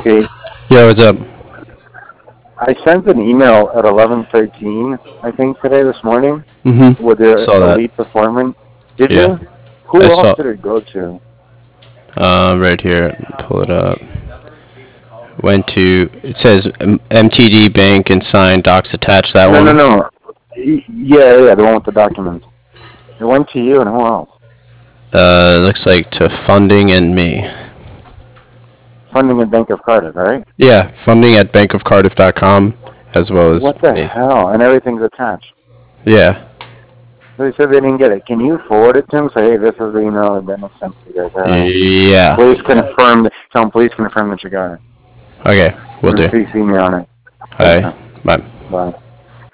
Okay, Yo, what's up? I sent an email at 11:13, I think this morning, with the Saw that. elite performance. Did Yeah, you? I Who else saw. did it go to? Right here. Pull it up. Went to. It says MTD Bank and signed docs attached. That No, no, one. no. Yeah, the one with the documents. It went to you and who else? Looks like to funding and me. Funding at Bank of Cardiff, right? Yeah, funding at bankofcardiff.com as well as What the me. hell? And everything's attached. Yeah. They said they didn't get it. Can you forward it to them? Say, hey, this is the email that was sent to you guys. Yeah. Please confirm. Tell them, please confirm that you got it. Okay, we'll And do. CC me on it. Thanks, Alright. man. Bye. Bye.